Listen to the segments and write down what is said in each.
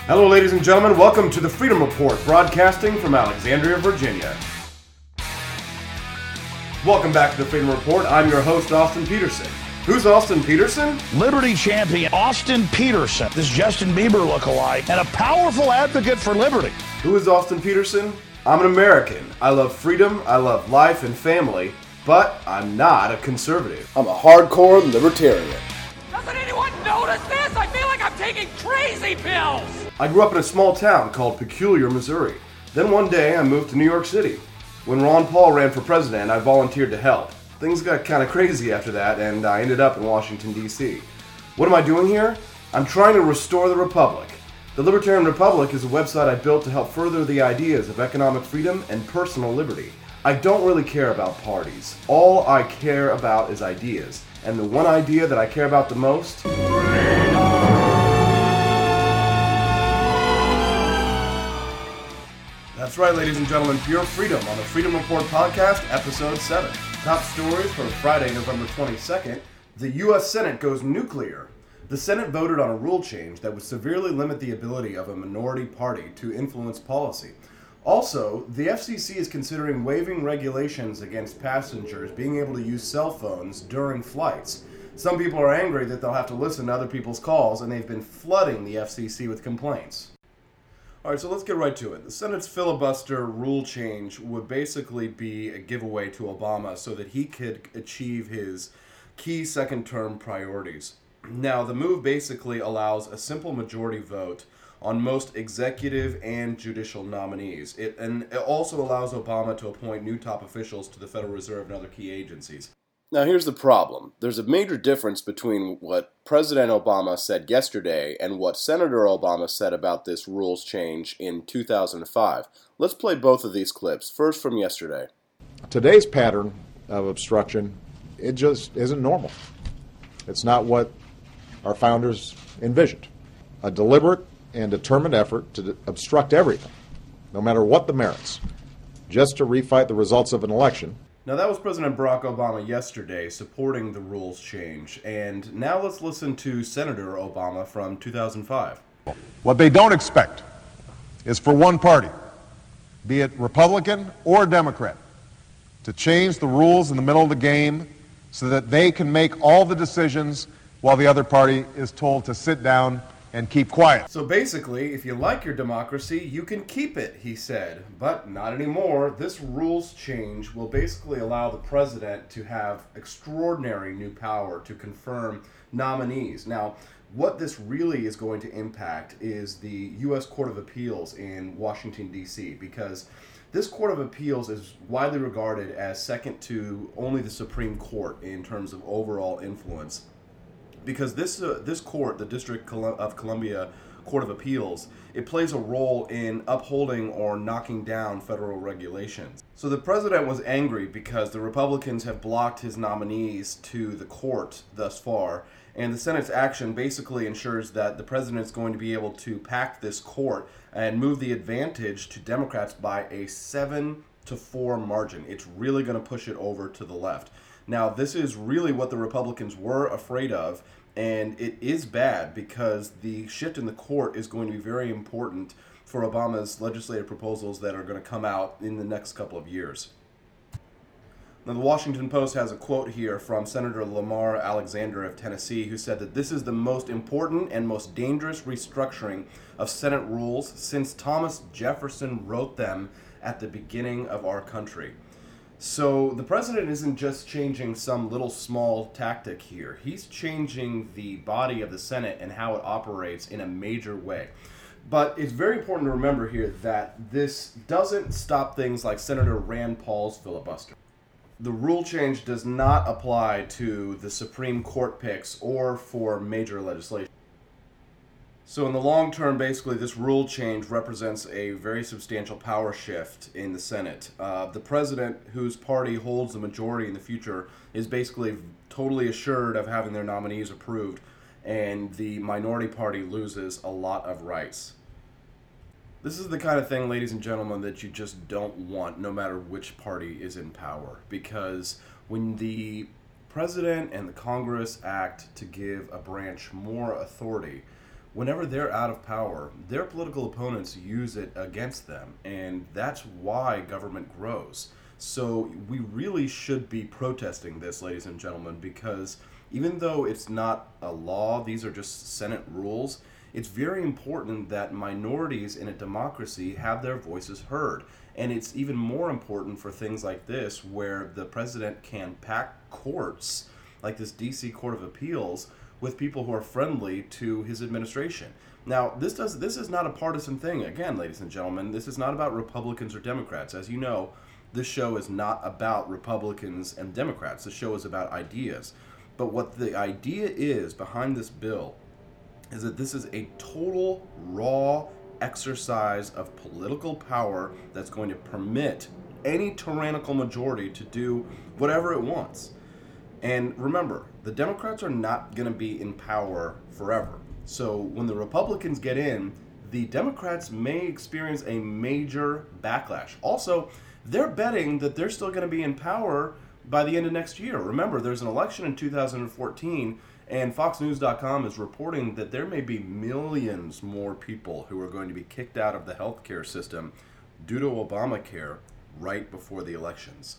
Hello, ladies and gentlemen. Welcome to the Freedom Report, broadcasting from Alexandria, Virginia. Welcome back to the Freedom Report. I'm your host, Austin Peterson. Who's Austin Peterson? Liberty champion Austin Peterson, this Justin Bieber lookalike, and a powerful advocate for liberty. Who is Austin Peterson? I'm an American. I love freedom, I love life and family, but I'm not a conservative. I'm a hardcore libertarian. Doesn't anyone notice this? I feel like I'm taking crazy pills! I grew up in a small town called Peculiar, Missouri. Then one day I moved to New York City. When Ron Paul ran for president, I volunteered to help. Things got kind of crazy after that, and I ended up in Washington, D.C. What am I doing here? I'm trying to restore the Republic. The Libertarian Republic is a website I built to help further the ideas of economic freedom and personal liberty. I don't really care about parties. All I care about is ideas. And the one idea that I care about the most... That's right, ladies and gentlemen, Pure Freedom on the Freedom Report Podcast, Episode 7. Top stories for Friday, November 22nd. The U.S. Senate goes nuclear. The Senate voted on a rule change that would severely limit the ability of a minority party to influence policy. Also, the FCC is considering waiving regulations against passengers being able to use cell phones during flights. Some people are angry that they'll have to listen to other people's calls, and they've been flooding the FCC with complaints. Alright, so let's get right to it. The Senate's filibuster rule change would basically be a giveaway to Obama so that he could achieve his key second-term priorities. Now, the move basically allows a simple majority vote on most executive and judicial nominees. It also allows Obama to appoint new top officials to the Federal Reserve and other key agencies. Now, here's the problem. There's a major difference between what President Obama said yesterday and what Senator Obama said about this rules change in 2005. Let's play both of these clips. First from yesterday. Today's pattern of obstruction, it just isn't normal. It's not what our founders envisioned. A deliberate and determined effort to obstruct everything, no matter what the merits, just to refight the results of an election. Now that was President Barack Obama yesterday supporting the rules change, and now let's listen to Senator Obama from 2005. What they don't expect is for one party, be it Republican or Democrat, to change the rules in the middle of the game so that they can make all the decisions while the other party is told to sit down and keep quiet. So basically, if you like your democracy, you can keep it, he said. But not anymore. This rules change will basically allow the president to have extraordinary new power to confirm nominees. Now, what this really is going to impact is the U.S. Court of Appeals in Washington, D.C., because this Court of Appeals is widely regarded as second to only the Supreme Court in terms of overall influence. Because this court, the District of Columbia Court of Appeals, it plays a role in upholding or knocking down federal regulations. So the president was angry because the Republicans have blocked his nominees to the court thus far, and the Senate's action basically ensures that the president is going to be able to pack this court and move the advantage to Democrats by a 7-4 margin. It's really going to push it over to the left. Now, this is really what the Republicans were afraid of, and it is bad because the shift in the court is going to be very important for Obama's legislative proposals that are going to come out in the next couple of years. Now, the Washington Post has a quote here from Senator Lamar Alexander of Tennessee, who said that this is the most important and most dangerous restructuring of Senate rules since Thomas Jefferson wrote them at the beginning of our country. So the president isn't just changing some little small tactic here. He's changing the body of the Senate and how it operates in a major way. But it's very important to remember here that this doesn't stop things like Senator Rand Paul's filibuster. The rule change does not apply to the Supreme Court picks or for major legislation. So in the long term, basically, this rule change represents a very substantial power shift in the Senate. The president, whose party holds the majority in the future, is basically totally assured of having their nominees approved, and the minority party loses a lot of rights. This is the kind of thing, ladies and gentlemen, that you just don't want no matter which party is in power, because when the president and the Congress act to give a branch more authority, whenever they're out of power, their political opponents use it against them, and that's why government grows. So we really should be protesting this, ladies and gentlemen, because even though it's not a law, these are just Senate rules, it's very important that minorities in a democracy have their voices heard. And it's even more important for things like this, where the president can pack courts, like this DC Court of Appeals, with people who are friendly to his administration. Now, this is not a partisan thing. Again, ladies and gentlemen, this is not about Republicans or Democrats. As you know, this show is not about Republicans and Democrats. The show is about ideas. But what the idea is behind this bill is that this is a total raw exercise of political power that's going to permit any tyrannical majority to do whatever it wants. And remember, the Democrats are not going to be in power forever. So when the Republicans get in, the Democrats may experience a major backlash. Also, they're betting that they're still going to be in power by the end of next year. Remember, there's an election in 2014, and FoxNews.com is reporting that there may be millions more people who are going to be kicked out of the healthcare system due to Obamacare right before the elections.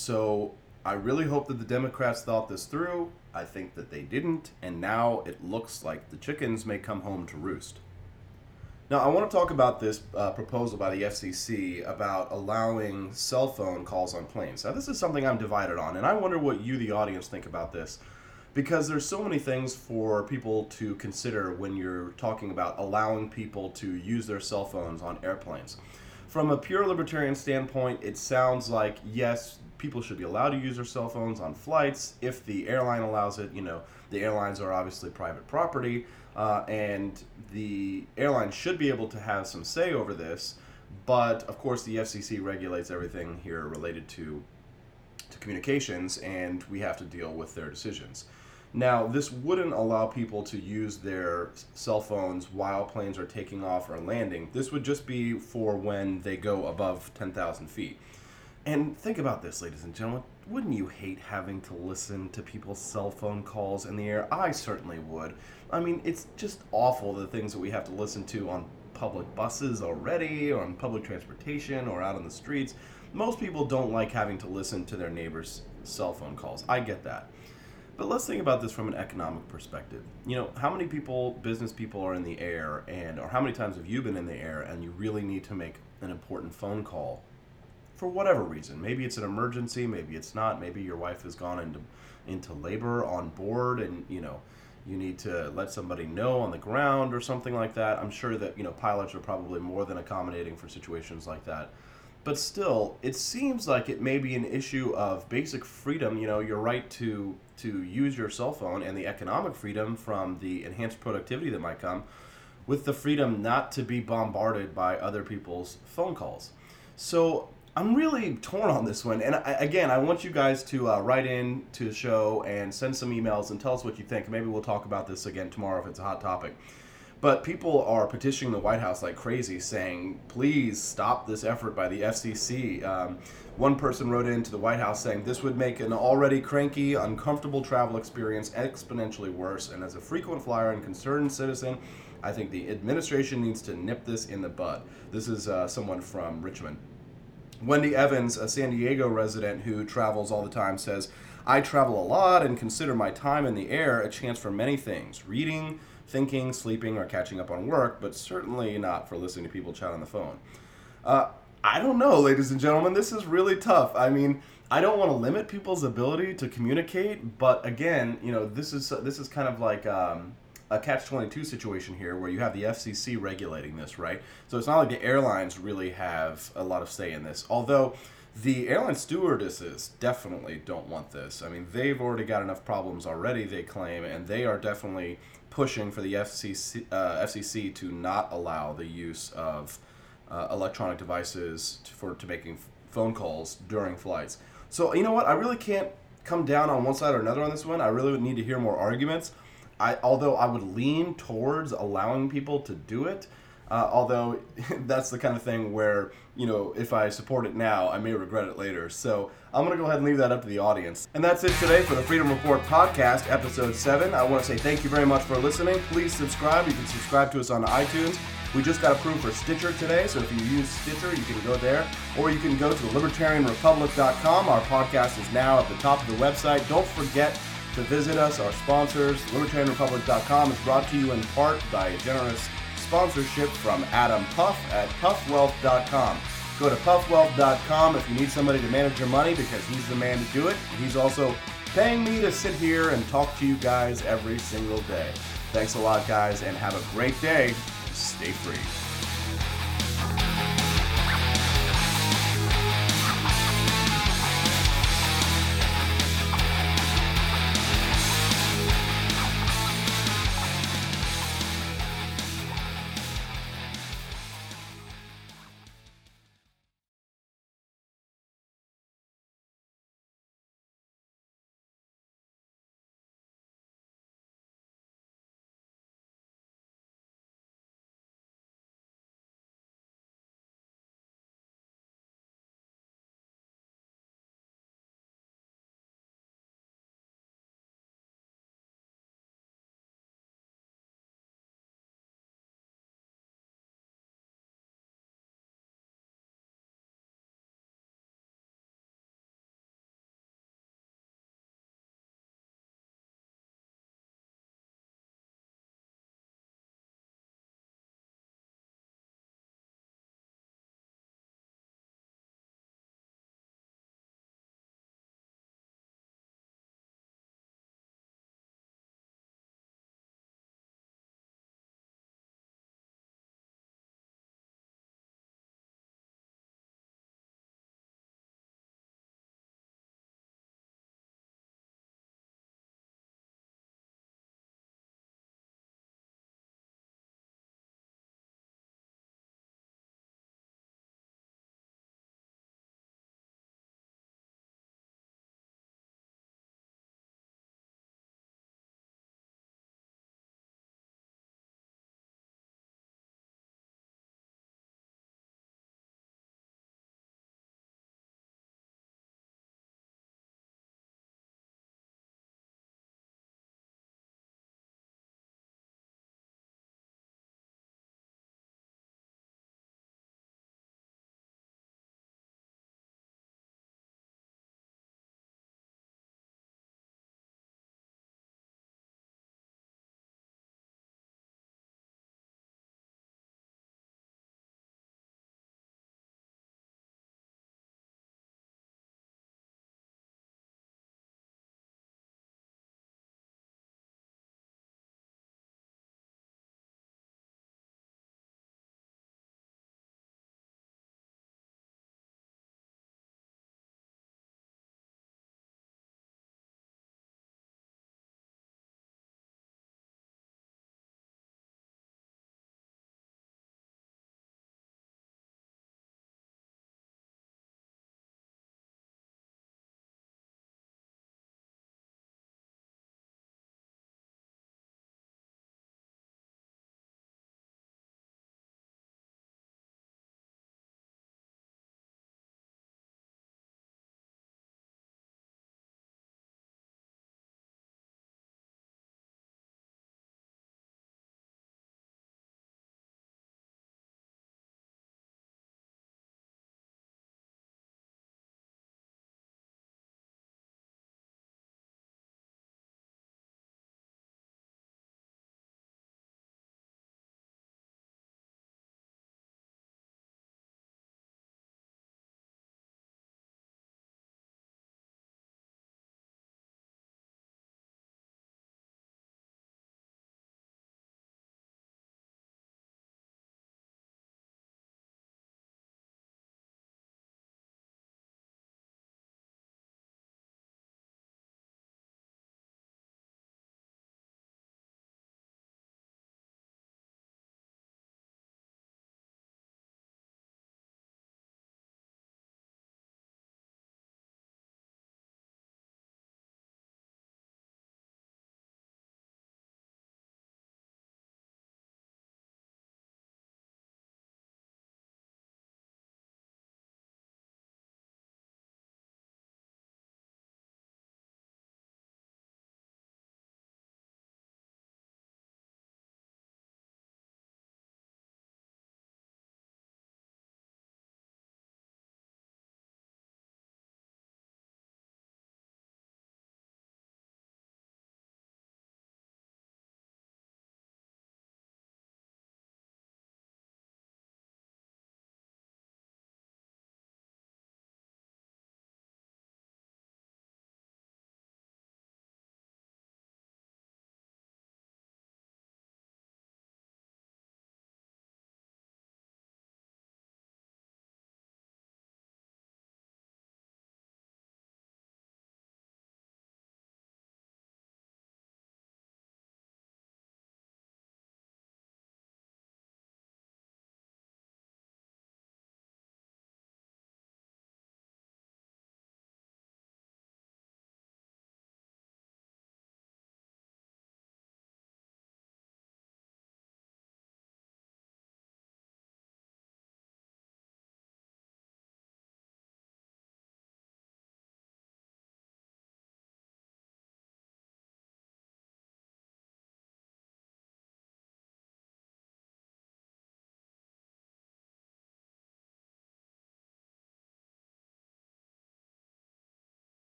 So I really hope that the Democrats thought this through. I think that they didn't, and now it looks like the chickens may come home to roost. Now, I want to talk about this proposal by the FCC about allowing cell phone calls on planes. Now, this is something I'm divided on, and I wonder what you, the audience, think about this, because there's so many things for people to consider when you're talking about allowing people to use their cell phones on airplanes. From a pure libertarian standpoint, it sounds like, yes, people should be allowed to use their cell phones on flights if the airline allows it. You know, the airlines are obviously private property, and the airline should be able to have some say over this. But of course, the FCC regulates everything here related to communications, and we have to deal with their decisions. Now, this wouldn't allow people to use their cell phones while planes are taking off or landing. This would just be for when they go above 10,000 feet. And think about this, ladies and gentlemen. Wouldn't you hate having to listen to people's cell phone calls in the air? I certainly would. I mean, it's just awful, the things that we have to listen to on public buses already, or on public transportation, or out on the streets. Most people don't like having to listen to their neighbors' cell phone calls. I get that. But let's think about this from an economic perspective. You know, how many people, business people, are in the air, or how many times have you been in the air and you really need to make an important phone call for whatever reason? Maybe it's an emergency, maybe it's not. Maybe your wife has gone into labor on board, and you need to let somebody know on the ground or something like that. I'm sure that pilots are probably more than accommodating for situations like that. But still, it seems like it may be an issue of basic freedom, your right to use your cell phone, and the economic freedom from the enhanced productivity that might come with the freedom not to be bombarded by other people's phone calls. So I'm really torn on this one. And I want you guys to write in to the show and send some emails and tell us what you think. Maybe we'll talk about this again tomorrow if it's a hot topic. But people are petitioning the White House like crazy, saying, please stop this effort by the FCC. One person wrote into the White House saying, this would make an already cranky, uncomfortable travel experience exponentially worse. And as a frequent flyer and concerned citizen, I think the administration needs to nip this in the bud. This is someone from Richmond. Wendy Evans, a San Diego resident who travels all the time, says, I travel a lot and consider my time in the air a chance for many things: reading, thinking, sleeping, or catching up on work, but certainly not for listening to people chat on the phone. I don't know, ladies and gentlemen. This is really tough. I mean, I don't want to limit people's ability to communicate, but again, this is kind of like a catch-22 situation here, where you have the FCC regulating this, right? So it's not like the airlines really have a lot of say in this, although the airline stewardesses definitely don't want this. I mean, they've already got enough problems already, they claim, and they are definitely pushing for the FCC to not allow the use of electronic devices to making phone calls during flights. So you know what? I really can't come down on one side or another on this one. I really would need to hear more arguments. Although I would lean towards allowing people to do it, Although that's the kind of thing where, if I support it now, I may regret it later. So I'm going to go ahead and leave that up to the audience. And that's it today for the Freedom Report Podcast, Episode 7. I want to say thank you very much for listening. Please subscribe. You can subscribe to us on iTunes. We just got approved for Stitcher today, so if you use Stitcher, you can go there. Or you can go to libertarianrepublic.com. Our podcast is now at the top of the website. Don't forget to visit us. Our sponsors, libertarianrepublic.com, is brought to you in part by a generous sponsorship from Adam Puff at puffwealth.com. Go to puffwealth.com if you need somebody to manage your money, because he's the man to do it. He's also paying me to sit here and talk to you guys every single day. Thanks a lot, guys, and have a great day. Stay free.